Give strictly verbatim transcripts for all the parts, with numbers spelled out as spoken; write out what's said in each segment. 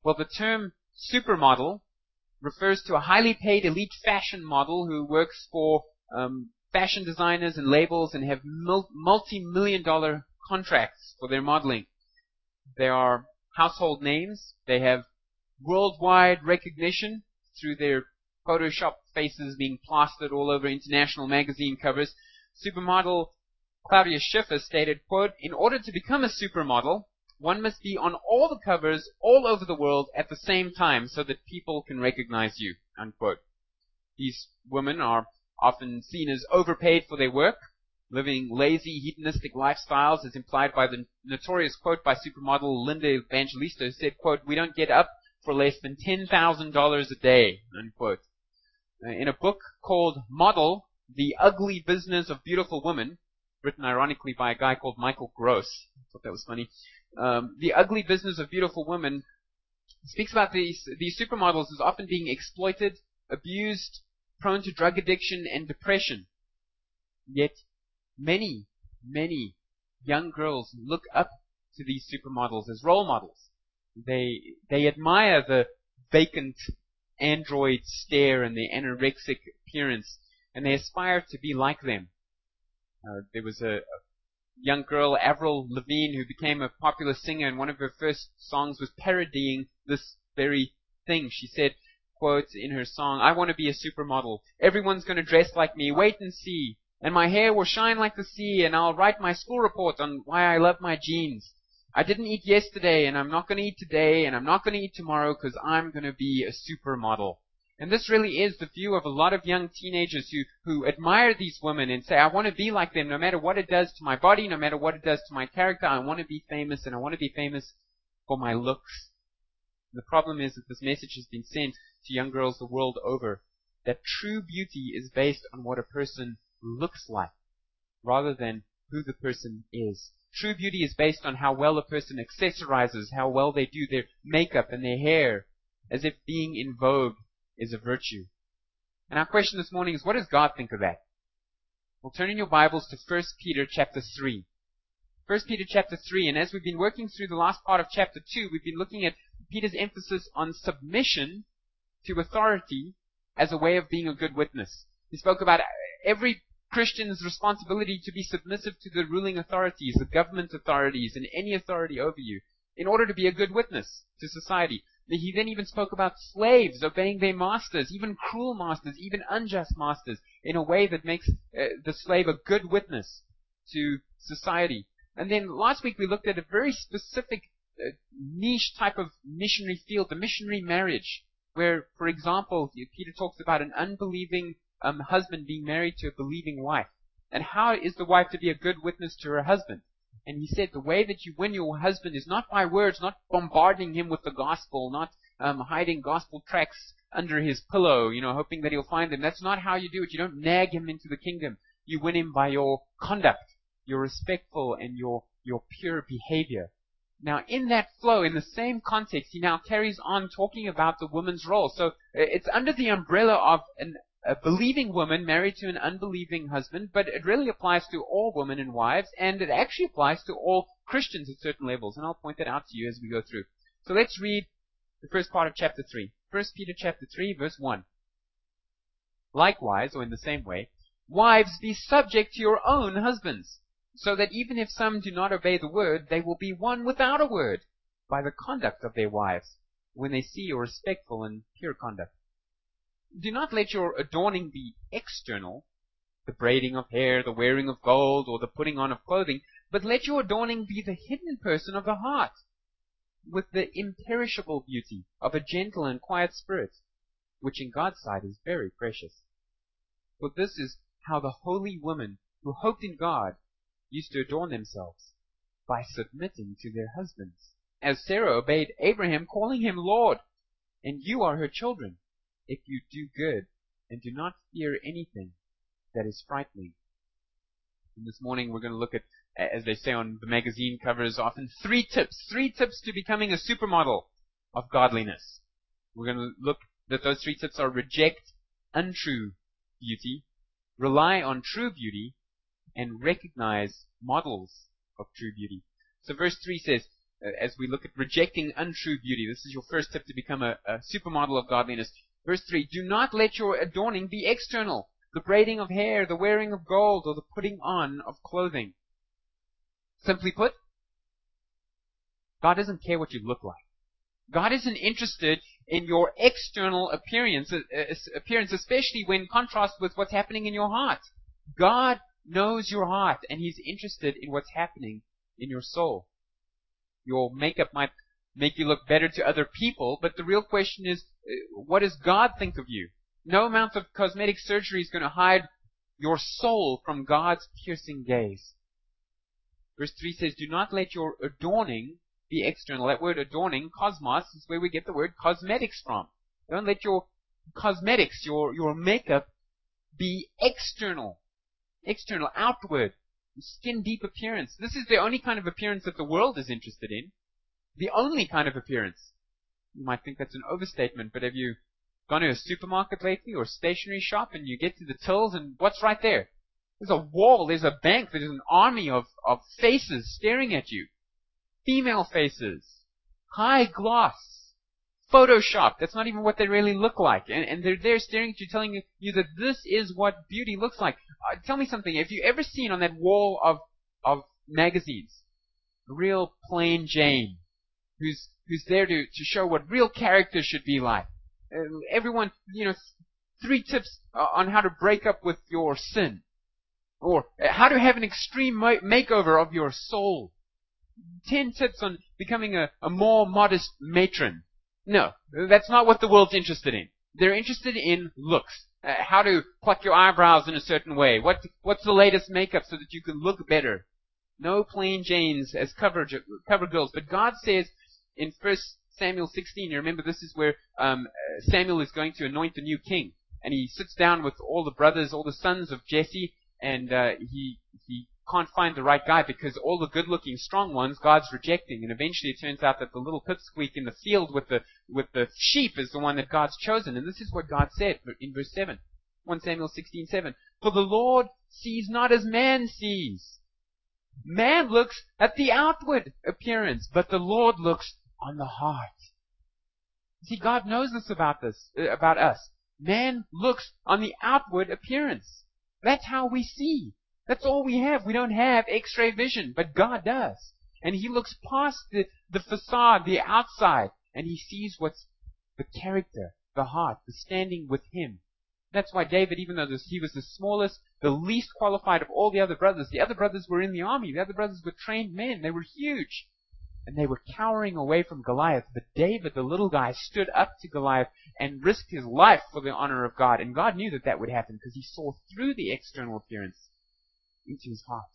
Well, the term supermodel refers to a highly paid elite fashion model who works for um, fashion designers and labels and have mul- multi-million dollar contracts for their modeling. They are household names. They have worldwide recognition through their Photoshop faces being plastered all over international magazine covers. Supermodel Claudia Schiffer stated, quote, "In order to become a supermodel, one must be on all the covers all over the world at the same time so that people can recognize you," unquote. These women are often seen as overpaid for their work, living lazy, hedonistic lifestyles, as implied by the notorious quote by supermodel Linda Evangelista, who said, quote, "We don't get up for less than ten thousand dollars a day," unquote. In a book called Model, The Ugly Business of Beautiful Women, written ironically by a guy called Michael Gross, I thought that was funny, um, The Ugly Business of Beautiful Women speaks about these, these supermodels as often being exploited, abused, prone to drug addiction and depression. Yet, many, many young girls look up to these supermodels as role models. They, they admire the vacant android stare and the anorexic appearance, and they aspire to be like them. Uh, there was a, a young girl, Avril Lavigne, who became a popular singer, and one of her first songs was parodying this very thing. She said, quote, in her song, "I want to be a supermodel. Everyone's going to dress like me. Wait and see. And my hair will shine like the sea, and I'll write my school report on why I love my jeans. I didn't eat yesterday, and I'm not going to eat today, and I'm not going to eat tomorrow because I'm going to be a supermodel." And this really is the view of a lot of young teenagers who, who admire these women and say, I want to be like them no matter what it does to my body, no matter what it does to my character. I want to be famous, and I want to be famous for my looks. The problem is that this message has been sent to young girls the world over, that true beauty is based on what a person looks like, rather than who the person is. True beauty is based on how well a person accessorizes, how well they do their makeup and their hair, as if being in vogue is a virtue. And our question this morning is, what does God think of that? Well, turn in your Bibles to First Peter chapter three. First Peter chapter three, and as we've been working through the last part of chapter two, we've been looking at Peter's emphasis on submission to authority as a way of being a good witness. He spoke about every Christian's responsibility to be submissive to the ruling authorities, the government authorities, and any authority over you, in order to be a good witness to society. He then even spoke about slaves obeying their masters, even cruel masters, even unjust masters, in a way that makes uh, the slave a good witness to society. And then last week we looked at a very specific uh, niche type of missionary field, the missionary marriage, where, for example, Peter talks about an unbelieving um, husband being married to a believing wife. And how is the wife to be a good witness to her husband? And he said the way that you win your husband is not by words, not bombarding him with the gospel, not um, hiding gospel tracts under his pillow, you know, hoping that he'll find them. That's not how you do it. You don't nag him into the kingdom. You win him by your conduct, your respectful and your, your pure behavior. Now, in that flow, in the same context, he now carries on talking about the woman's role. So it's under the umbrella of an a believing woman married to an unbelieving husband, but it really applies to all women and wives, and it actually applies to all Christians at certain levels, and I'll point that out to you as we go through. So let's read the first part of chapter three. First Peter chapter three, verse one. Likewise, or in the same way, wives, be subject to your own husbands, so that even if some do not obey the word, they will be won without a word by the conduct of their wives, when they see your respectful and pure conduct. Do not let your adorning be external, the braiding of hair, the wearing of gold, or the putting on of clothing, but let your adorning be the hidden person of the heart, with the imperishable beauty of a gentle and quiet spirit, which in God's sight is very precious. For this is how the holy women who hoped in God used to adorn themselves, by submitting to their husbands, as Sarah obeyed Abraham, calling him Lord, and you are her children, if you do good and do not fear anything that is frightening. And this morning we're going to look at, as they say on the magazine covers often, three tips. Three tips to becoming a supermodel of godliness. We're going to look that those three tips are: reject untrue beauty, rely on true beauty, and recognize models of true beauty. So verse three says, uh, as we look at rejecting untrue beauty. This is your first tip to become a, a supermodel of godliness. Verse three, do not let your adorning be external, the braiding of hair, the wearing of gold, or the putting on of clothing. Simply put, God doesn't care what you look like. God isn't interested in your external appearance, uh, appearance, especially when contrasted with what's happening in your heart. God knows your heart, and He's interested in what's happening in your soul. Your makeup might make you look better to other people, but the real question is, uh, what does God think of you? No amount of cosmetic surgery is going to hide your soul from God's piercing gaze. Verse three says, do not let your adorning be external. That word adorning, cosmos, is where we get the word cosmetics from. Don't let your cosmetics, your, your makeup, be external. External, outward, skin deep appearance. This is the only kind of appearance that the world is interested in. The only kind of appearance. You might think that's an overstatement, but have you gone to a supermarket lately or a stationery shop and you get to the tills and what's right there? There's a wall, there's a bank, there's an army of, of faces staring at you. Female faces. High gloss. Photoshop. That's not even what they really look like. And, and they're there staring at you, telling you, you that this is what beauty looks like. Uh, tell me something. Have you ever seen on that wall of, of magazines, a real plain Jane, who's, who's there to, to show what real character should be like? Uh, everyone, you know, three tips uh, on how to break up with your sin. Or uh, how to have an extreme ma- makeover of your soul. Ten tips on becoming a, a more modest matron. No, that's not what the world's interested in. They're interested in looks. Uh, how to pluck your eyebrows in a certain way. What What's the latest makeup so that you can look better. No plain Janes as cover, cover girls. But God says in First Samuel sixteen, you remember this is where um, Samuel is going to anoint the new king. And he sits down with all the brothers, all the sons of Jesse, and uh, he he can't find the right guy because all the good-looking, strong ones God's rejecting. And eventually it turns out that the little pipsqueak in the field with the with the sheep is the one that God's chosen. And this is what God said in verse seven. First Samuel sixteen seven. For the Lord sees not as man sees. Man looks at the outward appearance, but the Lord looks on the heart. See, God knows this about this, uh, about us. Man looks on the outward appearance. That's how we see. That's all we have. We don't have X-ray vision, but God does. And He looks past the, the facade, the outside, and He sees what's the character, the heart, the standing with Him. That's why David, even though this, he was the smallest, the least qualified of all the other brothers, the other brothers were in the army. The other brothers were trained men. They were huge. And they were cowering away from Goliath. But David, the little guy, stood up to Goliath and risked his life for the honor of God. And God knew that that would happen because He saw through the external appearance into his heart.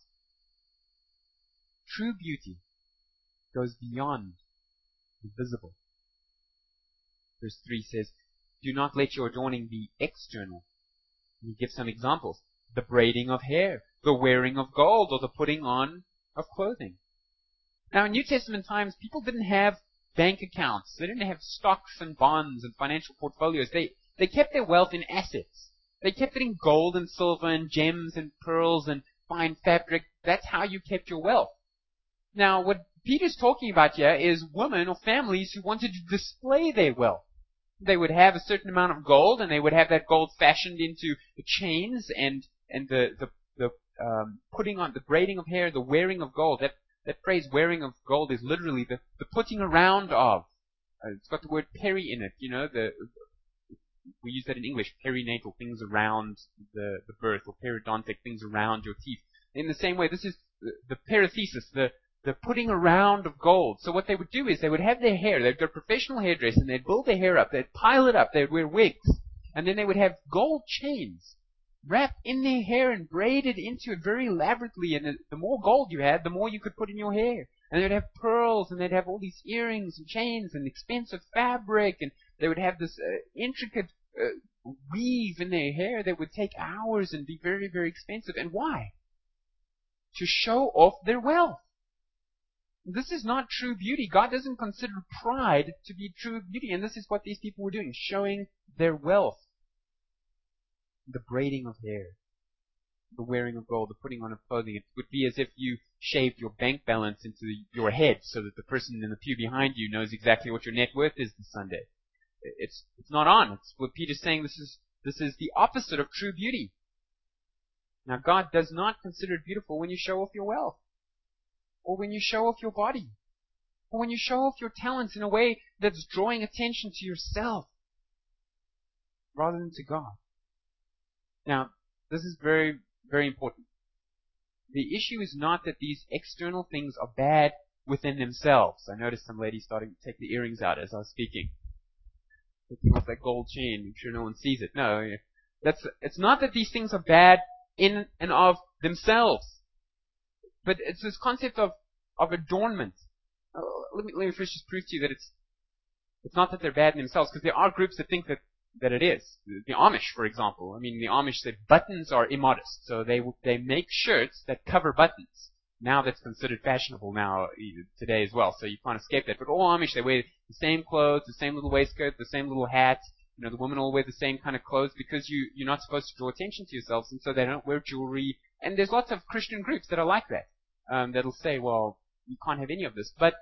True beauty goes beyond the visible. Verse three says, do not let your adorning be external. And he gives some examples. The braiding of hair, the wearing of gold, or the putting on of clothing. Now in New Testament times, people didn't have bank accounts. They didn't have stocks and bonds and financial portfolios. They, they kept their wealth in assets. They kept it in gold and silver and gems and pearls and fine fabric. That's how you kept your wealth. Now, what Peter's talking about here is women or families who wanted to display their wealth. They would have a certain amount of gold, and they would have that gold fashioned into the chains and and the the, the um, putting on the braiding of hair, the wearing of gold. That that phrase "wearing of gold" is literally the the putting around of. Uh, it's got the word peri in it. You know, the we use that in English, perinatal, things around the, the birth, or periodontic, things around your teeth. In the same way, this is the, the perithesis, the, the putting around of gold. So what they would do is they would have their hair, they'd go professional hairdresser, and they'd build their hair up, they'd pile it up, they'd wear wigs, and then they would have gold chains wrapped in their hair and braided into it very elaborately, and the, the more gold you had, the more you could put in your hair. And they'd have pearls, and they'd have all these earrings and chains and expensive fabric, and they would have this uh, intricate uh, weave in their hair that would take hours and be very, very expensive. And why? To show off their wealth. This is not true beauty. God doesn't consider pride to be true beauty, and this is what these people were doing, showing their wealth. The braiding of hair. the wearing of gold, the putting on of clothing. It would be as if you shaved your bank balance into your head so that the person in the pew behind you knows exactly what your net worth is this Sunday. It's it's not on. It's what Peter's saying. This is this is the opposite of true beauty. Now, God does not consider it beautiful when you show off your wealth, or when you show off your body, or when you show off your talents in a way that's drawing attention to yourself rather than to God. Now, this is very, very important. The issue is not that these external things are bad within themselves. I noticed some ladies starting to take the earrings out as I was speaking. Taking off that gold chain, I'm sure no one sees it. No, that's, it's not that these things are bad in and of themselves. But it's this concept of, of adornment. Uh, let me, let me first just prove to you that it's, it's not that they're bad in themselves, because there are groups that think that that it is. The Amish, for example. I mean, the Amish say buttons are immodest, so they they make shirts that cover buttons. Now that's considered fashionable now today as well, so you can't escape that. But all Amish, they wear the same clothes, the same little waistcoat, the same little hat. You know, the women all wear the same kind of clothes because you you're not supposed to draw attention to yourselves, and so they don't wear jewelry. And there's lots of Christian groups that are like that. Um, that'll say, well, you can't have any of this. But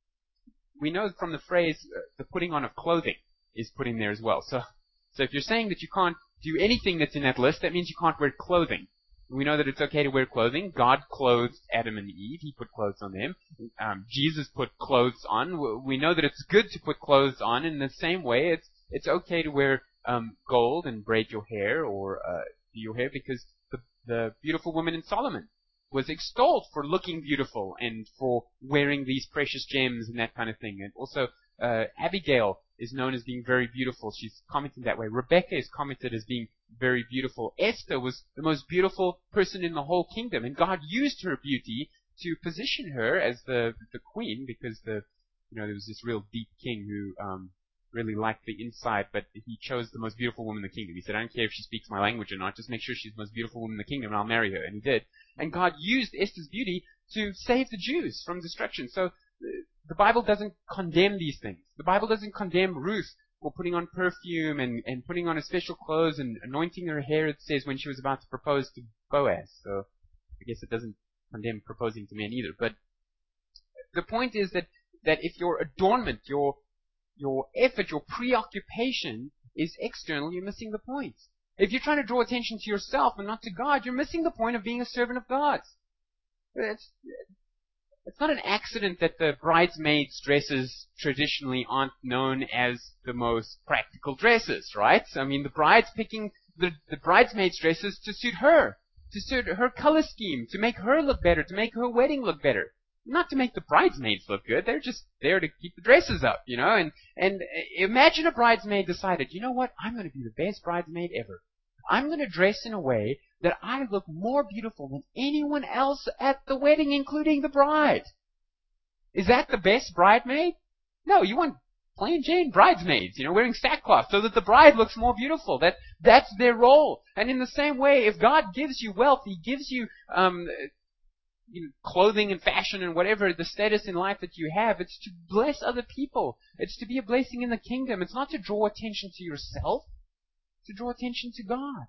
we know from the phrase, uh, the putting on of clothing is put in there as well. So. So if you're saying that you can't do anything that's in that list, that means you can't wear clothing. We know that it's okay to wear clothing. God clothed Adam and Eve. He put clothes on them. Um, Jesus put clothes on. We know that it's good to put clothes on. In the same way, it's it's okay to wear um, gold and braid your hair or uh, do your hair, because the, the beautiful woman in Solomon was extolled for looking beautiful and for wearing these precious gems and that kind of thing. And also, uh, Abigail is known as being very beautiful. She's commented that way. Rebecca is commented as being very beautiful. Esther was the most beautiful person in the whole kingdom, and God used her beauty to position her as the the queen, because the you know there was this real deep king who um, really liked the inside, but he chose the most beautiful woman in the kingdom. He said, I don't care if she speaks my language or not, just make sure she's the most beautiful woman in the kingdom and I'll marry her. And he did. And God used Esther's beauty to save the Jews from destruction. So the Bible doesn't condemn these things. The Bible doesn't condemn Ruth for putting on perfume and, and putting on her special clothes and anointing her hair, it says, when she was about to propose to Boaz. So I guess it doesn't condemn proposing to men either. But the point is that, that if your adornment, your your effort, your preoccupation is external, you're missing the point. If you're trying to draw attention to yourself and not to God, you're missing the point of being a servant of God. It's, it's not an accident that the bridesmaids' dresses traditionally aren't known as the most practical dresses, right? I mean, the bride's picking the, the bridesmaids' dresses to suit her, to suit her color scheme, to make her look better, to make her wedding look better. Not to make the bridesmaids look good. They're just there to keep the dresses up, you know. And and imagine a bridesmaid decided, you know what? I'm going to be the best bridesmaid ever. I'm going to dress in a way that I look more beautiful than anyone else at the wedding, including the bride. Is that the best bridesmaid? No, you want plain Jane bridesmaids, you know, wearing sackcloth so that the bride looks more beautiful. That that's their role. And in the same way, if God gives you wealth, He gives you um. You know, clothing and fashion and whatever the status in life that you have, it's to bless other people. It's to be a blessing in the kingdom. It's not to draw attention to yourself, to draw attention to God.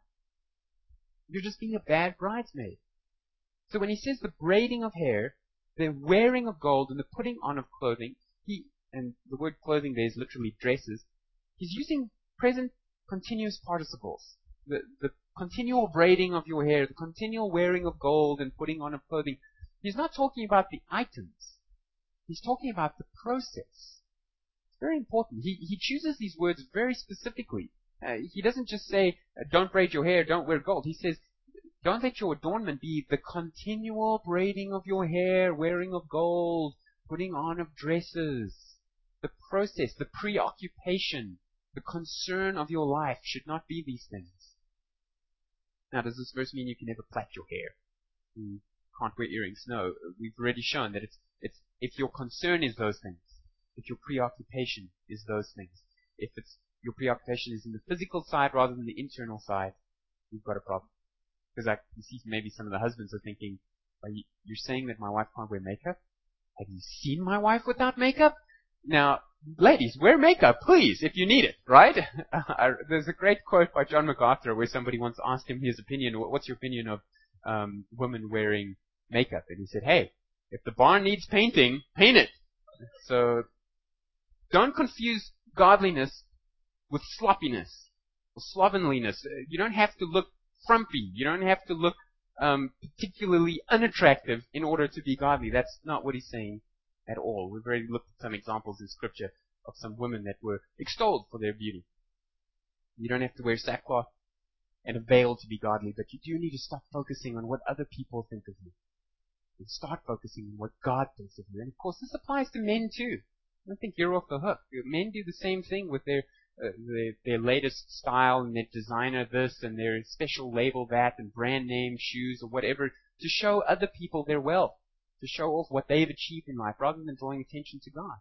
You're just being a bad bridesmaid. So when he says the braiding of hair, the wearing of gold, and the putting on of clothing, he, and the word clothing there is literally dresses, he's using present continuous participles. The, the continual braiding of your hair, the continual wearing of gold and putting on of clothing. He's not talking about the items. He's talking about the process. It's very important. He, he chooses these words very specifically. Uh, he doesn't just say, don't braid your hair, don't wear gold. He says, don't let your adornment be the continual braiding of your hair, wearing of gold, putting on of dresses. The process, the preoccupation, the concern of your life should not be these things. Now, does this verse mean you can never plait your hair? You can't wear earrings? No, we've already shown that it's it's if your concern is those things, if your preoccupation is those things, if it's your preoccupation is in the physical side rather than the internal side, you've got a problem. Because I can see maybe some of the husbands are thinking, are you, you're saying that my wife can't wear makeup? Have you seen my wife without makeup? Now, ladies, wear makeup, please, if you need it, right? There's a great quote by John MacArthur where somebody once asked him his opinion, what's your opinion of um, women wearing makeup. And he said, hey, if the barn needs painting, paint it. So don't confuse godliness with sloppiness or slovenliness. You don't have to look frumpy. You don't have to look um, particularly unattractive in order to be godly. That's not what he's saying at all. We've already looked at some examples in Scripture of some women that were extolled for their beauty. You don't have to wear sackcloth and a veil to be godly, but you do need to stop focusing on what other people think of you and start focusing on what God thinks of you. And of course, this applies to men too. I don't think you're off the hook. Men do the same thing with their uh, their, their latest style and their designer this and their special label that and brand name shoes or whatever to show other people their wealth, to show off what they've achieved in life rather than drawing attention to God.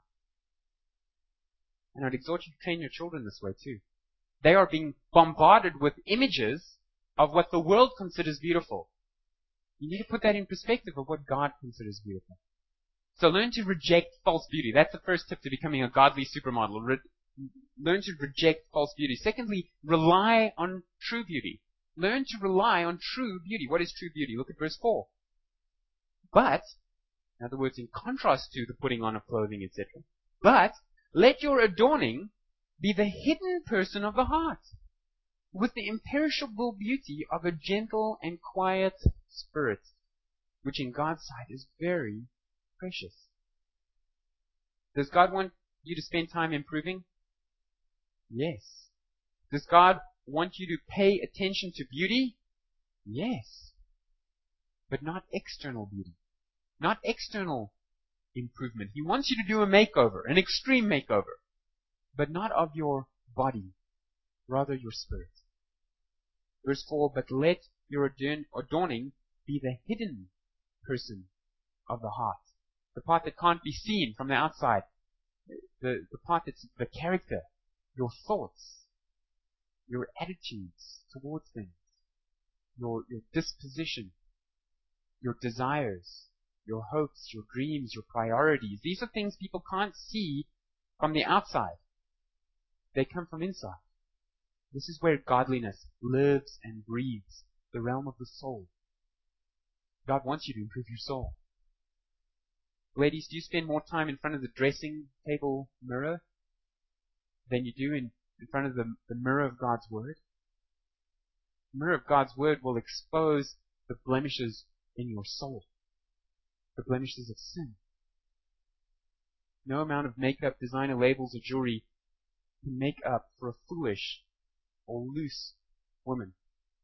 And I'd exhort you to train your children this way too. They are being bombarded with images of what the world considers beautiful. You need to put that in perspective of what God considers beautiful. So learn to reject false beauty. That's the first tip to becoming a godly supermodel. Re- learn to reject false beauty. Secondly, rely on true beauty. Learn to rely on true beauty. What is true beauty? Look at verse four. But, in other words, in contrast to the putting on of clothing, et cetera, but let your adorning be the hidden person of the heart, with the imperishable beauty of a gentle and quiet spirit, which in God's sight is very precious. Does God want you to spend time improving? Yes. Does God want you to pay attention to beauty? Yes. But not external beauty. Not external improvement. He wants you to do a makeover, an extreme makeover, but not of your body, rather your spirit. Verse four, but let your adorning be the hidden person of the heart. The part that can't be seen from the outside. The, the part that's the character, your thoughts, your attitudes towards things, your, your disposition, your desires, your hopes, your dreams, your priorities. These are things people can't see from the outside. They come from inside. This is where godliness lives and breathes, the realm of the soul. God wants you to improve your soul. Ladies, do you spend more time in front of the dressing table mirror than you do in, in front of the, the mirror of God's Word? The mirror of God's Word will expose the blemishes in your soul, the blemishes of sin. No amount of makeup, designer labels, or jewelry can make up for a foolish or loose woman.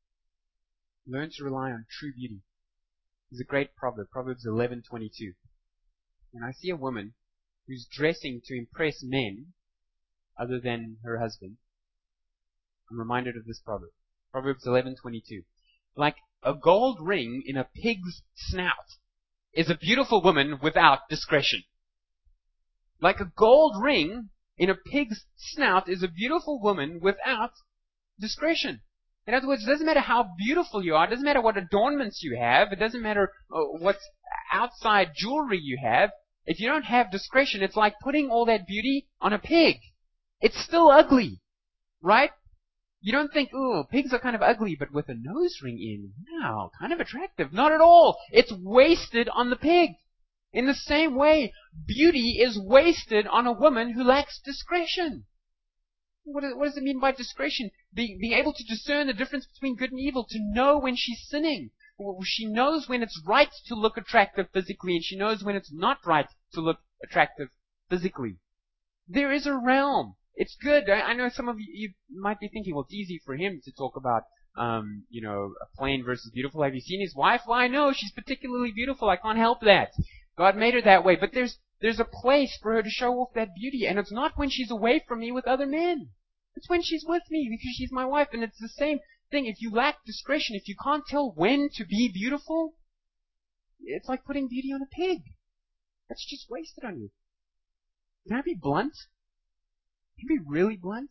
Learn to rely on true beauty. There's a great proverb, Proverbs eleven twenty-two. When I see a woman who's dressing to impress men other than her husband, I'm reminded of this proverb. Proverbs eleven twenty-two. Like a gold ring in a pig's snout is a beautiful woman without discretion. Like a gold ring in a pig's snout is a beautiful woman without discretion. In other words, it doesn't matter how beautiful you are, it doesn't matter what adornments you have, it doesn't matter uh, what outside jewelry you have. If you don't have discretion, it's like putting all that beauty on a pig. It's still ugly, right? You don't think, oh, pigs are kind of ugly, but with a nose ring in, wow, kind of attractive. Not at all. It's wasted on the pig. In the same way, beauty is wasted on a woman who lacks discretion. What does it mean by discretion? Being, being able to discern the difference between good and evil, to know when she's sinning. She knows when it's right to look attractive physically, and she knows when it's not right to look attractive physically. There is a realm. It's good. I, I know some of you, you might be thinking, well, it's easy for him to talk about, um, you know, a plain versus beautiful. Have you seen his wife? Well, I know she's particularly beautiful. I can't help that. God made her that way. But there's there's a place for her to show off that beauty, and it's not when she's away from me with other men. It's when she's with me because she's my wife, and it's the same thing. If you lack discretion, if you can't tell when to be beautiful, it's like putting beauty on a pig. That's just wasted on you. Can I be blunt? Can I be really blunt?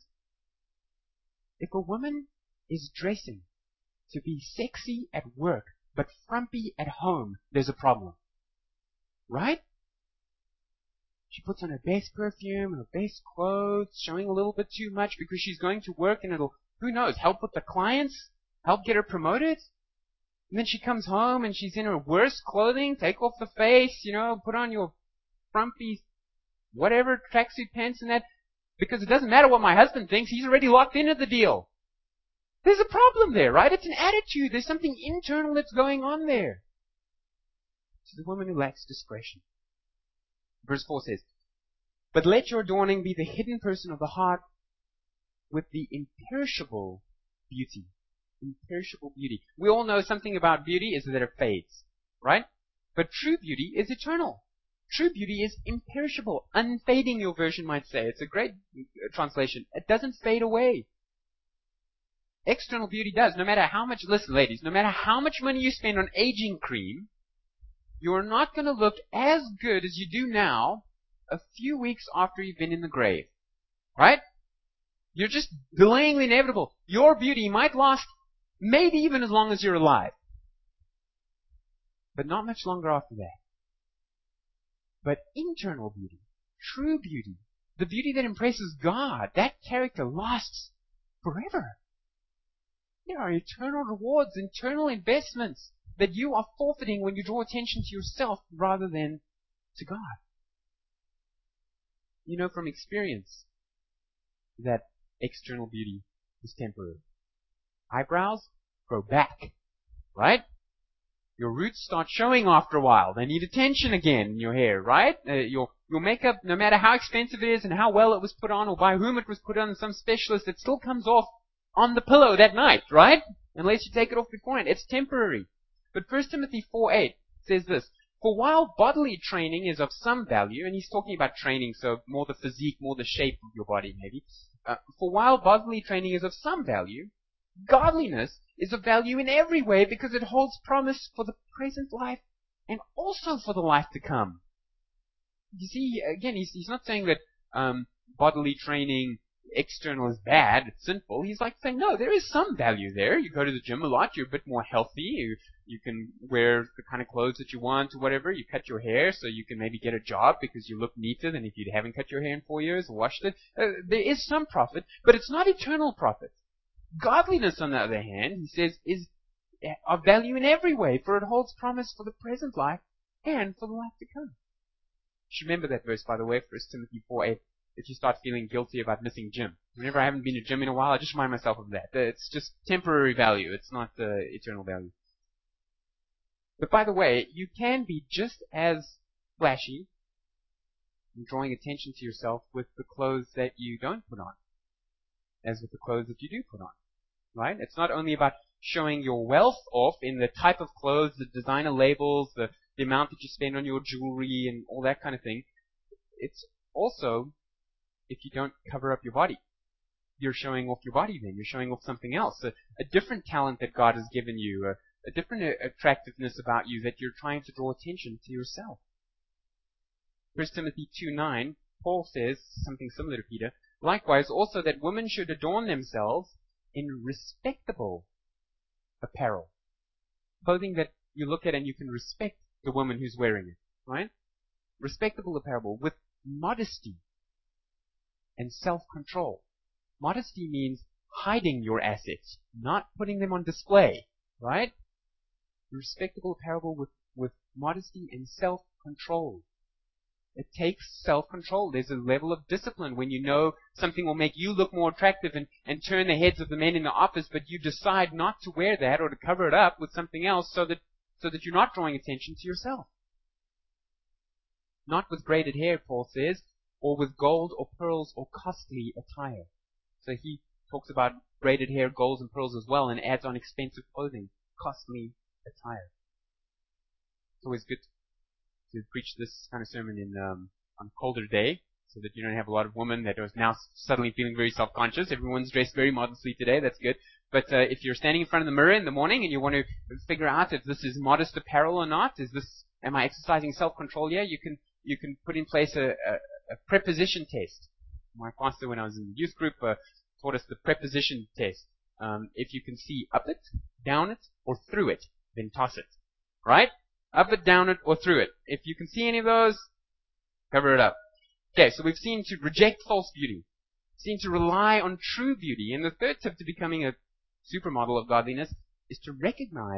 If a woman is dressing to be sexy at work but frumpy at home, there's a problem. Right? She puts on her best perfume and her best clothes, showing a little bit too much because she's going to work and it'll, who knows, help with the clients? Help get her promoted? And then she comes home and she's in her worst clothing. Take off the face, you know, put on your frumpy, whatever, tracksuit pants and that. Because it doesn't matter what my husband thinks. He's already locked into the deal. There's a problem there, right? It's an attitude. There's something internal that's going on there. To the woman who lacks discretion. Verse four says, "But let your adorning be the hidden person of the heart with the imperishable beauty." Imperishable beauty. We all know something about beauty is that it fades, right? But true beauty is eternal. True beauty is imperishable. Unfading, your version might say. It's a great translation. It doesn't fade away. External beauty does. No matter how much, listen ladies, no matter how much money you spend on aging cream, you are not going to look as good as you do now a few weeks after you've been in the grave. Right? You're just delaying the inevitable. Your beauty might last maybe even as long as you're alive. But not much longer after that. But internal beauty, true beauty, the beauty that impresses God, that character lasts forever. There are eternal rewards, eternal investments that you are forfeiting when you draw attention to yourself rather than to God. You know from experience that external beauty is temporary. Eyebrows grow back, right? Your roots start showing after a while. They need attention again in your hair, right? Uh, your your makeup, no matter how expensive it is and how well it was put on or by whom it was put on, some specialist, it still comes off on the pillow that night, right? Unless you take it off beforehand. It's temporary. But First Timothy four eight says this, "For while bodily training is of some value," and he's talking about training, so more the physique, more the shape of your body maybe. Uh, "For while bodily training is of some value, godliness is of value in every way because it holds promise for the present life and also for the life to come." You see, again, he's, he's not saying that um, bodily training external is bad, it's sinful. He's like saying, no, there is some value there. You go to the gym a lot, you're a bit more healthy. You, you can wear the kind of clothes that you want or whatever. You cut your hair so you can maybe get a job because you look neater than if you haven't cut your hair in four years or washed it. Uh, there is some profit, but it's not eternal profit. Godliness, on the other hand, he says, is of value in every way, for it holds promise for the present life and for the life to come. You should remember that verse, by the way, First Timothy four eight, if you start feeling guilty about missing gym. Whenever I haven't been to gym in a while, I just remind myself of that. It's just temporary value. It's not uh, eternal value. But by the way, you can be just as flashy and drawing attention to yourself with the clothes that you don't put on as with the clothes that you do put on. Right? It's not only about showing your wealth off in the type of clothes, the designer labels, the, the amount that you spend on your jewelry and all that kind of thing. It's also if you don't cover up your body. You're showing off your body then. You're showing off something else. A, a different talent that God has given you. A, a different a, attractiveness about you that you're trying to draw attention to yourself. First Timothy two nine, Paul says something similar to Peter. Likewise, also that women should adorn themselves in respectable apparel. Clothing that you look at and you can respect the woman who's wearing it. Right? Respectable apparel with modesty and self-control. Modesty means hiding your assets, not putting them on display. Right? Respectable apparel with, with modesty and self-control. It takes self-control. There's a level of discipline when you know something will make you look more attractive and, and turn the heads of the men in the office, but you decide not to wear that or to cover it up with something else so that so that you're not drawing attention to yourself. Not with braided hair, Paul says, or with gold or pearls or costly attire. So he talks about braided hair, golds and pearls as well, and adds on expensive clothing, costly attire. It's always good to preach this kind of sermon in um, on a colder day, so that you don't have a lot of women that are now suddenly feeling very self-conscious. Everyone's dressed very modestly today. That's good. But uh, if you're standing in front of the mirror in the morning and you want to figure out if this is modest apparel or not, is this am I exercising self-control here? You can you can put in place a, a, a preposition test. My pastor, when I was in the youth group, uh, taught us the preposition test. Um, if you can see up it, down it, or through it, then toss it. Right? Up it, down it, or through it. If you can see any of those, cover it up. Okay, so we've seen to reject false beauty. Seen to rely on true beauty. And the third tip to becoming a supermodel of godliness is to recognize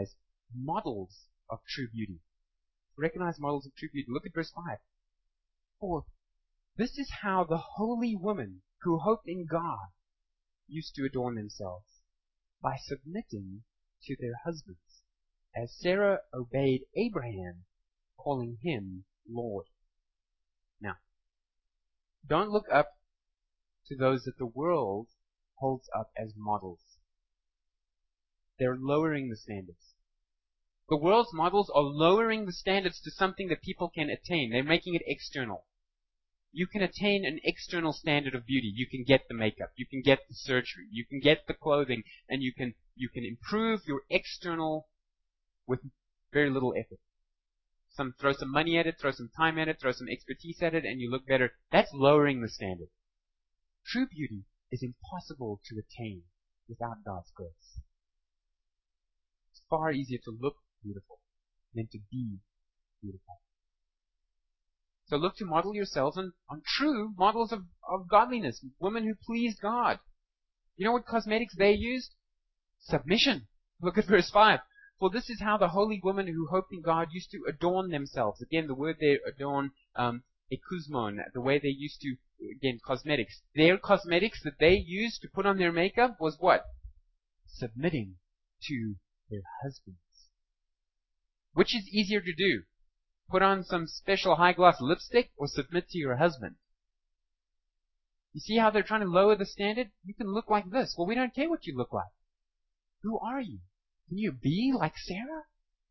models of true beauty. Recognize models of true beauty. Look at verse five. For this is how the holy women who hope in God used to adorn themselves, by submitting to their husbands, as Sarah obeyed Abraham, calling him Lord. Now, don't look up to those that the world holds up as models. They're lowering the standards. The world's models are lowering the standards to something that people can attain. They're making it external. You can attain an external standard of beauty. You can get the makeup. You can get the surgery. You can get the clothing. And you can, you can improve your external with very little effort. Some, throw some money at it, throw some time at it, throw some expertise at it, and you look better. That's lowering the standard. True beauty is impossible to attain without God's grace. It's far easier to look beautiful than to be beautiful. So look to model yourselves on, on true models of, of godliness, women who please God. You know what cosmetics they used? Submission. Look at verse five. For this is how the holy women who hoped in God used to adorn themselves. Again, the word there, adorn, um, ekuzmon, the way they used to, again, cosmetics. Their cosmetics that they used to put on their makeup was what? Submitting to their husbands. Which is easier to do? Put on some special high-gloss lipstick or submit to your husband? You see how they're trying to lower the standard? You can look like this. Well, we don't care what you look like. Who are you? Can you be like Sarah?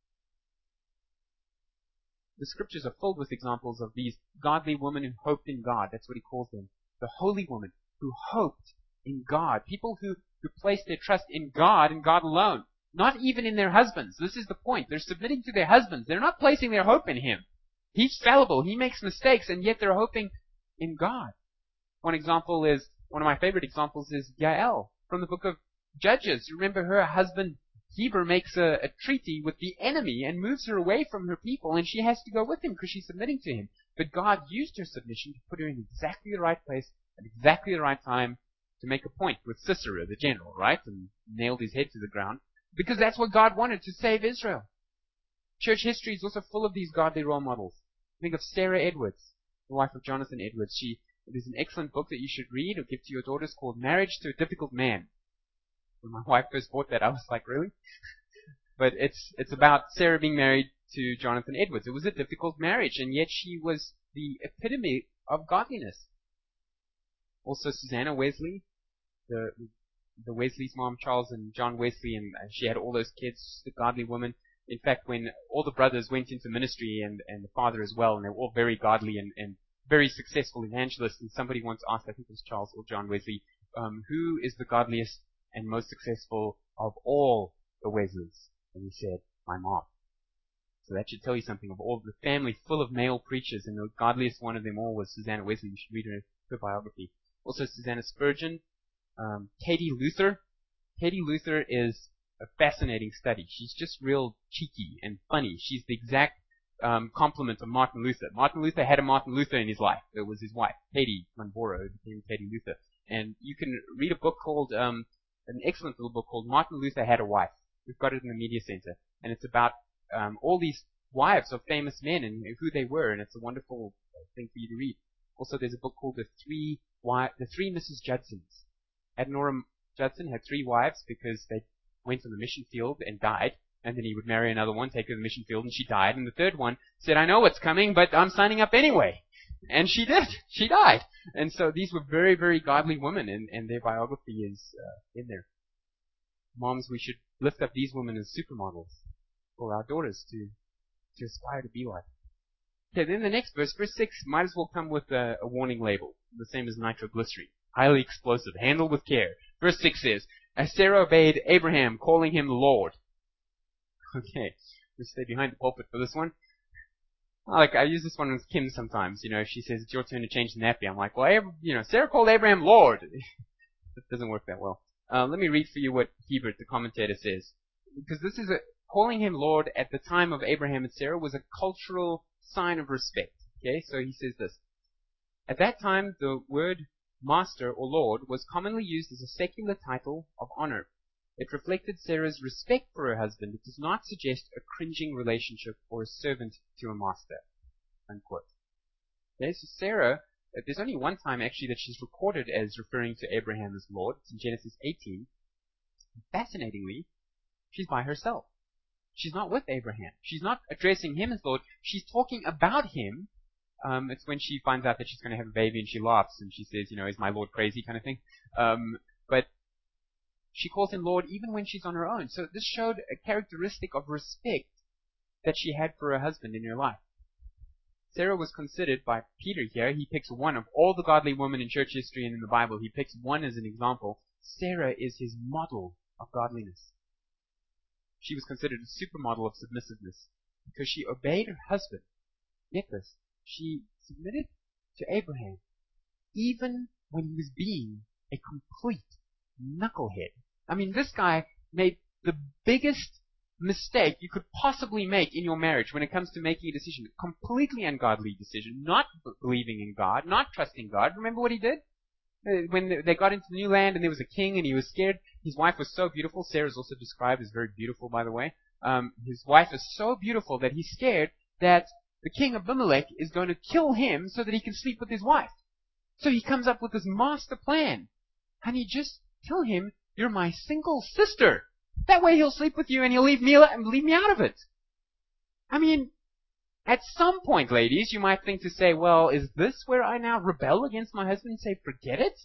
The scriptures are filled with examples of these godly women who hoped in God. That's what he calls them. The holy woman who hoped in God. People who, who placed their trust in God and God alone. Not even in their husbands. This is the point. They're submitting to their husbands. They're not placing their hope in him. He's fallible. He makes mistakes, and yet they're hoping in God. One example is, one of my favorite examples is Yael from the book of Judges. You remember her husband Heber makes a, a treaty with the enemy and moves her away from her people, and she has to go with him because she's submitting to him. But God used her submission to put her in exactly the right place at exactly the right time to make a point with Sisera, the general, right? And nailed his head to the ground. Because that's what God wanted, to save Israel. Church history is also full of these godly role models. Think of Sarah Edwards, the wife of Jonathan Edwards. She, there's an excellent book that you should read or give to your daughters called Marriage to a Difficult Man. When my wife first bought that, I was like, really? But it's it's about Sarah being married to Jonathan Edwards. It was a difficult marriage, and yet she was the epitome of godliness. Also, Susanna Wesley, the the Wesley's mom, Charles and John Wesley, and she had all those kids, the godly woman. In fact, when all the brothers went into ministry, and, and the father as well, and they were all very godly and, and very successful evangelists, and somebody once asked, I think it was Charles or John Wesley, um, who is the godliest and most successful of all the Wesleys? And he said, my mom. So that should tell you something of all the family full of male preachers, and the godliest one of them all was Susanna Wesley. You should read her, her biography. Also Susanna Spurgeon, um, Katie Luther. Katie Luther is a fascinating study. She's just real cheeky and funny. She's the exact um, complement of Martin Luther. Martin Luther had a Martin Luther in his life. It was his wife, Katie Monboro, who became Katie Luther. And you can read a book called, um, an excellent little book called Martin Luther Had a Wife. We've got it in the media center. And it's about um, all these wives of famous men and who they were. And it's a wonderful thing for you to read. Also, there's a book called The Three Wi- The Three Missus Judsons. Adoniram Judson had three wives because they went on the mission field and died. And then he would marry another one, take her to the mission field, and she died. And the third one said, I know what's coming, but I'm signing up anyway. And she did. She died. And so these were very, very godly women, and, and their biography is uh, in there. Moms, we should lift up these women as supermodels for our daughters to, to aspire to be like. Okay, then the next verse, verse six, might as well come with a, a warning label, the same as nitroglycerin. Highly explosive, handled with care. Verse six says, as Sarah obeyed Abraham, calling him Lord. Okay, let's stay behind the pulpit for this one. Like, I use this one with Kim sometimes, you know, if she says, it's your turn to change the nappy. I'm like, well, Ab- you know, Sarah called Abraham Lord. It doesn't work that well. Uh, let me read for you what Hebert, the commentator, says. Because this is a, calling him Lord at the time of Abraham and Sarah was a cultural sign of respect. Okay, so he says this. At that time, the word master or Lord was commonly used as a secular title of honor. It reflected Sarah's respect for her husband. It does not suggest a cringing relationship or a servant to a master. Unquote. Okay, so Sarah, there's only one time actually that she's recorded as referring to Abraham as Lord. It's in Genesis eighteen. Fascinatingly, she's by herself. She's not with Abraham. She's not addressing him as Lord. She's talking about him. Um, it's when she finds out that she's going to have a baby and she laughs and she says, you know, is my Lord crazy kind of thing. Um, but she calls him Lord even when she's on her own. So this showed a characteristic of respect that she had for her husband in her life. Sarah was considered by Peter here, he picks one of all the godly women in church history and in the Bible, he picks one as an example. Sarah is his model of godliness. She was considered a supermodel of submissiveness because she obeyed her husband. Get this, she submitted to Abraham even when he was being a complete knucklehead. I mean, this guy made the biggest mistake you could possibly make in your marriage when it comes to making a decision. A completely ungodly decision, not believing in God, not trusting God. Remember what he did? When they got into the new land and there was a king and he was scared, his wife was so beautiful. Sarah's also described as very beautiful, by the way. Um, his wife is so beautiful that he's scared that the king Abimelech is going to kill him so that he can sleep with his wife. So he comes up with this master plan. Honey, just tell him you're my single sister. That way he'll sleep with you and he'll leave me, leave me out of it. I mean, at some point, ladies, you might think to say, well, is this where I now rebel against my husband and say, forget it?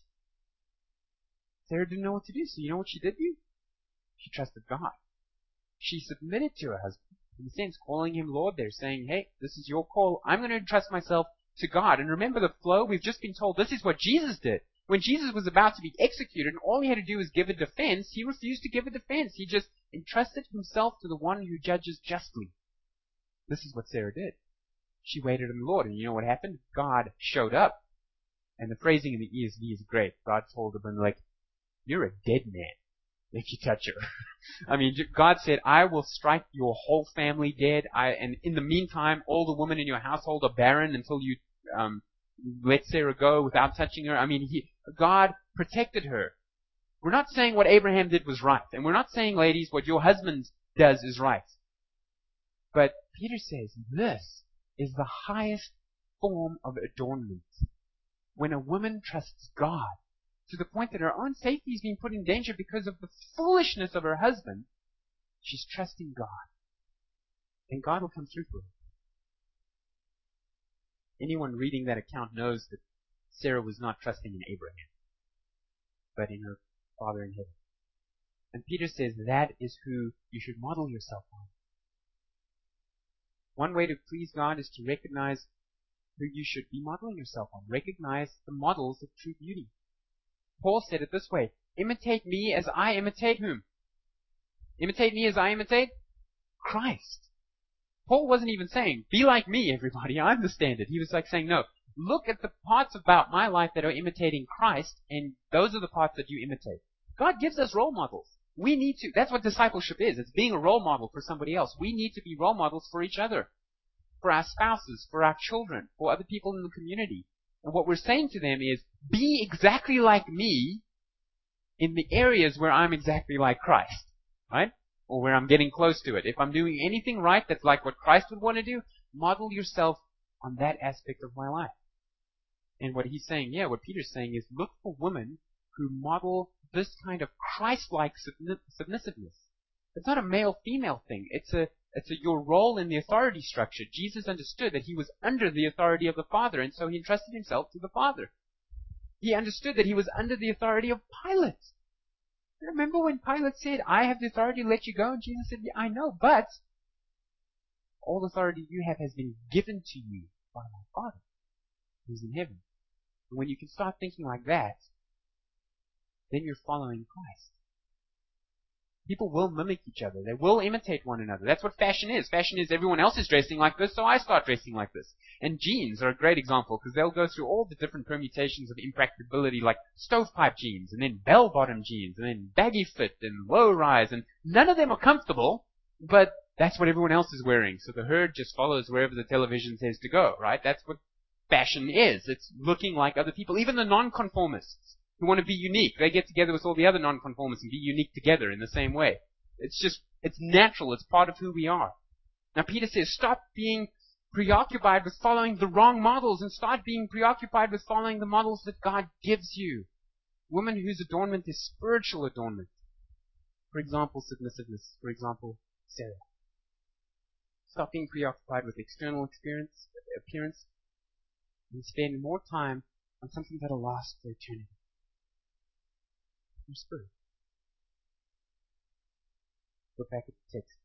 Sarah didn't know what to do, so you know what she did do? She trusted God. She submitted to her husband. In a sense, calling him Lord, they're saying, hey, this is your call. I'm going to entrust myself to God. And remember the flow? We've just been told this is what Jesus did. When Jesus was about to be executed and all he had to do was give a defense, he refused to give a defense. He just entrusted himself to the one who judges justly. This is what Sarah did. She waited on the Lord, and you know what happened? God showed up. And the phrasing in the E S V is great. God told Abimelech, you're a dead man if you touch her. I mean, God said, I will strike your whole family dead. I, and in the meantime, all the women in your household are barren until you um, let Sarah go without touching her. I mean, he, God protected her. We're not saying what Abraham did was right. And we're not saying, ladies, what your husband does is right. But Peter says this is the highest form of adornment. When a woman trusts God to the point that her own safety is being put in danger because of the foolishness of her husband, she's trusting God. And God will come through for her. Anyone reading that account knows that Sarah was not trusting in Abraham, but in her Father in heaven. And Peter says that is who you should model yourself on. One way to please God is to recognize who you should be modeling yourself on. Recognize the models of true beauty. Paul said it this way, imitate me as I imitate whom? Imitate me as I imitate Christ. Paul wasn't even saying, be like me, everybody, I'm the standard. He was like saying, no, look at the parts about my life that are imitating Christ, and those are the parts that you imitate. God gives us role models. We need to, that's what discipleship is. It's being a role model for somebody else. We need to be role models for each other, for our spouses, for our children, for other people in the community. And what we're saying to them is, be exactly like me in the areas where I'm exactly like Christ, right? Or where I'm getting close to it. If I'm doing anything right that's like what Christ would want to do, model yourself on that aspect of my life. And what he's saying, yeah, what Peter's saying is, look for women who model this kind of Christ-like submissiveness. It's not a male-female thing. It's a it's a, your role in the authority structure. Jesus understood that he was under the authority of the Father, and so he entrusted himself to the Father. He understood that he was under the authority of Pilate. Remember when Pilate said, I have the authority to let you go? And Jesus said, yeah, I know, but all authority you have has been given to you by my Father who's in heaven. And when you can start thinking like that, then you're following Christ. People will mimic each other. They will imitate one another. That's what fashion is. Fashion is everyone else is dressing like this, so I start dressing like this. And jeans are a great example because they'll go through all the different permutations of impracticability, like stovepipe jeans, and then bell-bottom jeans, and then baggy fit, and low-rise, and none of them are comfortable, but that's what everyone else is wearing. So the herd just follows wherever the television says to go, right? That's what fashion is. It's looking like other people. Even the nonconformists who want to be unique. They get together with all the other nonconformists and be unique together in the same way. It's just, it's natural. It's part of who we are. Now Peter says, stop being preoccupied with following the wrong models and start being preoccupied with following the models that God gives you. Women whose adornment is spiritual adornment. For example, submissiveness. For example, Sarah. Stop being preoccupied with external experience, appearance, and spend more time on something that'll last for eternity. Your spirit. Look back at the text.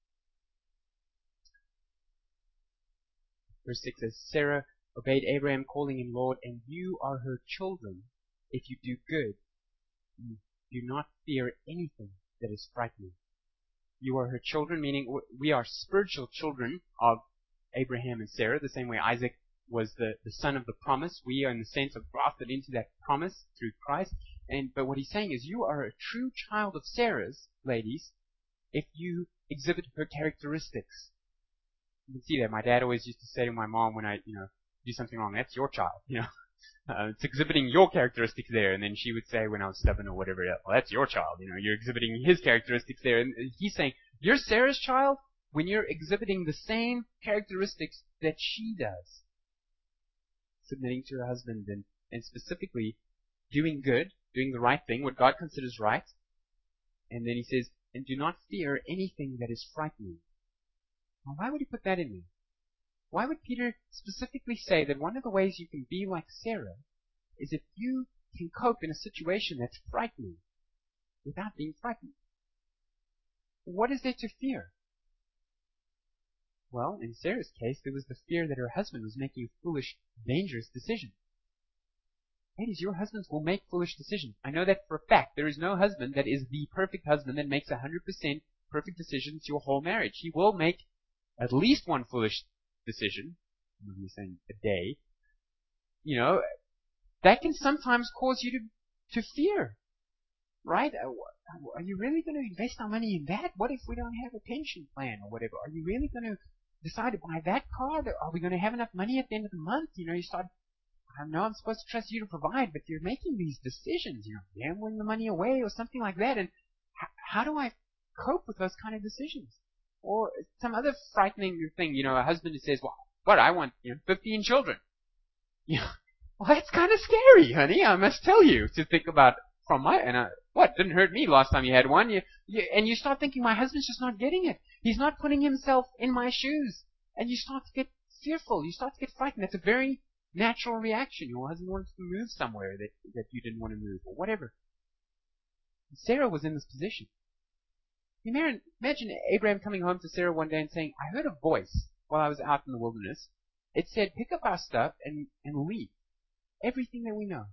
Verse six says, Sarah obeyed Abraham, calling him Lord, and you are her children if you do good. You do not fear anything that is frightening. You are her children, meaning we are spiritual children of Abraham and Sarah, the same way Isaac was the, the son of the promise. We are in the sense of grafted into that promise through Christ. And but what he's saying is you are a true child of Sarah's, ladies, if you exhibit her characteristics. You can see that. My dad always used to say to my mom when I, you know, do something wrong, that's your child, you know. Uh, it's exhibiting your characteristics there. And then she would say when I was stubborn or whatever, well, that's your child, you know, you're exhibiting his characteristics there. And he's saying, you're Sarah's child when you're exhibiting the same characteristics that she does. Submitting to her husband and, and specifically doing good, doing the right thing, what God considers right. And then he says, and do not fear anything that is frightening. Now, why would he put that in there? Why would Peter specifically say that one of the ways you can be like Sarah is if you can cope in a situation that's frightening without being frightened? What is there to fear? Well, in Sarah's case, there was the fear that her husband was making a foolish, dangerous decision. Ladies, your husbands will make foolish decisions. I know that for a fact. There is no husband that is the perfect husband that makes one hundred percent perfect decisions your whole marriage. He will make at least one foolish decision. I'm going to say a day. You know, that can sometimes cause you to, to fear. Right? Are you really going to invest our money in that? What if we don't have a pension plan or whatever? Are you really going to decide to buy that car? Are we going to have enough money at the end of the month? You know, you start, I know I'm supposed to trust you to provide, but you're making these decisions. You know, gambling the money away or something like that. And h- how do I cope with those kind of decisions? Or some other frightening thing. You know, a husband who says, well, what, I want, you know, fifteen children. You know, well, that's kind of scary, honey, I must tell you, to think about from my, and I, what, didn't hurt me last time you had one. You, you, and you start thinking, my husband's just not getting it. He's not putting himself in my shoes. And you start to get fearful. You start to get frightened. That's a very natural reaction. Your husband wants to move somewhere that, that you didn't want to move, or whatever. Sarah was in this position. Imagine Abraham coming home to Sarah one day and saying, I heard a voice while I was out in the wilderness. It said, pick up our stuff and, and leave. Everything that we know.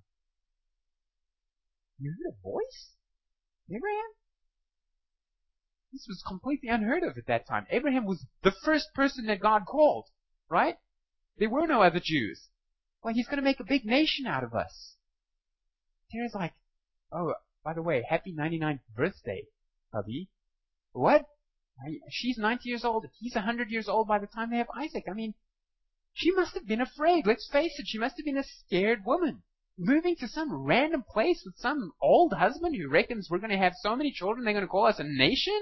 You heard a voice? Abraham? This was completely unheard of at that time. Abraham was the first person that God called, right? There were no other Jews. Well, he's going to make a big nation out of us. Sarah's like, oh, by the way, happy ninety-ninth birthday, hubby. What? She's ninety years old. He's one hundred years old by the time they have Isaac. I mean, she must have been afraid. Let's face it, she must have been a scared woman. Moving to some random place with some old husband who reckons we're going to have so many children they're going to call us a nation?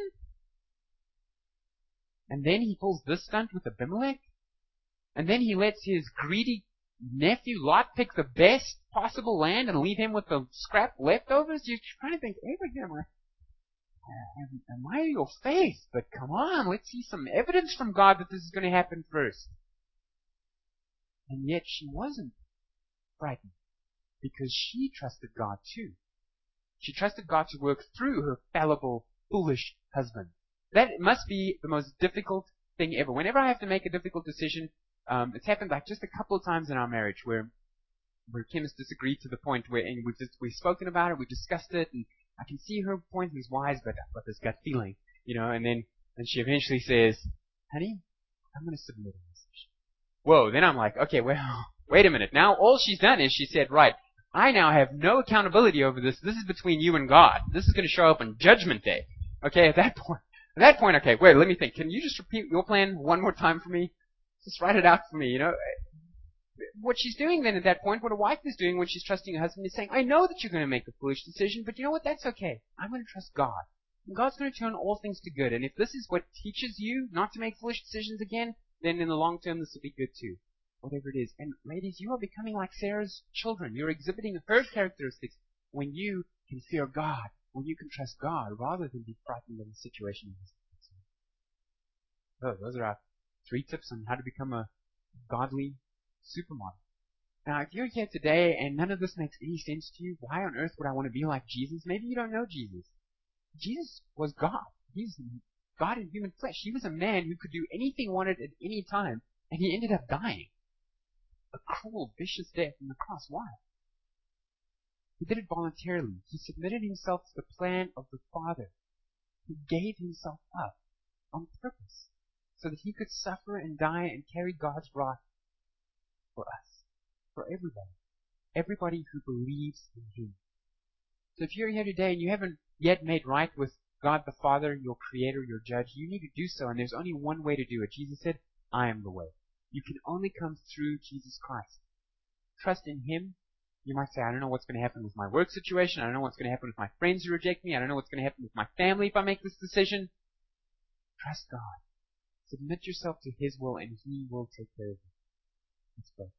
And then he pulls this stunt with Abimelech? And then he lets his greedy nephew Lot pick the best possible land and leave him with the scrap leftovers? You're trying to think, Abraham, I admire your faith, but come on, let's see some evidence from God that this is going to happen first. And yet she wasn't frightened, because she trusted God too. She trusted God to work through her fallible, foolish husband. That must be the most difficult thing ever. Whenever I have to make a difficult decision, um, it's happened like just a couple of times in our marriage where where Kim has disagreed to the point where, and we've just, we've spoken about it, we've discussed it, and I can see her point is wise, but I've got this gut feeling, you know, and then and she eventually says, honey, I'm going to submit on this issue. Whoa, then I'm like, okay, well, wait a minute. Now all she's done is she said, right, I now have no accountability over this. This is between you and God. This is going to show up on Judgment Day. Okay, at that point, at that point, okay, wait, let me think. Can you just repeat your plan one more time for me? Just write it out for me, you know. what she's doing then at that point, what a wife is doing when she's trusting her husband, is saying, I know that you're going to make a foolish decision, but you know what? That's okay. I'm going to trust God. And God's going to turn all things to good. And if this is what teaches you not to make foolish decisions again, then in the long term, this will be good too. Whatever it is. And ladies, you are becoming like Sarah's children. You're exhibiting her characteristics when you can fear God, when you can trust God, rather than be frightened of the situation. So those are our three tips on how to become a godly supermodel. Now, if you're here today and none of this makes any sense to you, why on earth would I want to be like Jesus? Maybe you don't know Jesus. Jesus was God. He's God in human flesh. He was a man who could do anything he wanted at any time, and he ended up dying. A cruel, vicious death on the cross. Why? He did it voluntarily. He submitted himself to the plan of the Father. He gave himself up on purpose so that he could suffer and die and carry God's wrath for us, for everybody. Everybody who believes in him. So if you're here today and you haven't yet made right with God the Father, your Creator, your Judge, you need to do so, and there's only one way to do it. Jesus said, I am the way. You can only come through Jesus Christ. Trust in him. You might say, I don't know what's going to happen with my work situation. I don't know what's going to happen with my friends who reject me. I don't know what's going to happen with my family if I make this decision. Trust God. Submit yourself to his will, and he will take care of you. Let's pray.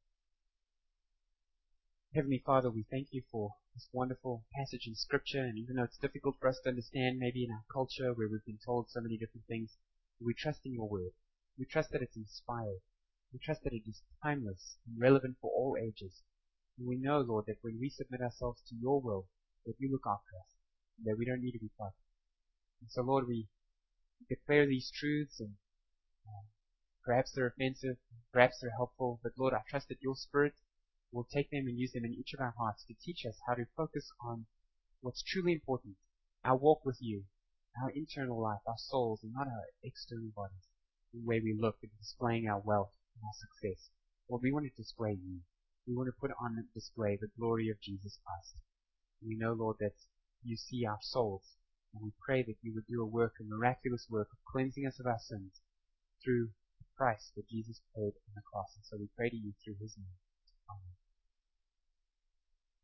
Heavenly Father, we thank you for this wonderful passage in Scripture, and even though it's difficult for us to understand, maybe in our culture where we've been told so many different things, we trust in your word. We trust that it's inspired. We trust that it is timeless and relevant for all ages. And we know, Lord, that when we submit ourselves to your will, that you look after us, and that we don't need to be frightened. And so, Lord, we declare these truths, and uh, perhaps they're offensive, perhaps they're helpful, but Lord, I trust that your Spirit will take them and use them in each of our hearts to teach us how to focus on what's truly important, our walk with you, our internal life, our souls, and not our external bodies, the way we look at displaying our wealth and our success. Lord, we want to display you. We want to put on display the glory of Jesus Christ. We know, Lord, that you see our souls, and we pray that you would do a work, a miraculous work of cleansing us of our sins through the price that Jesus paid on the cross. And so we pray to you through his name. Amen.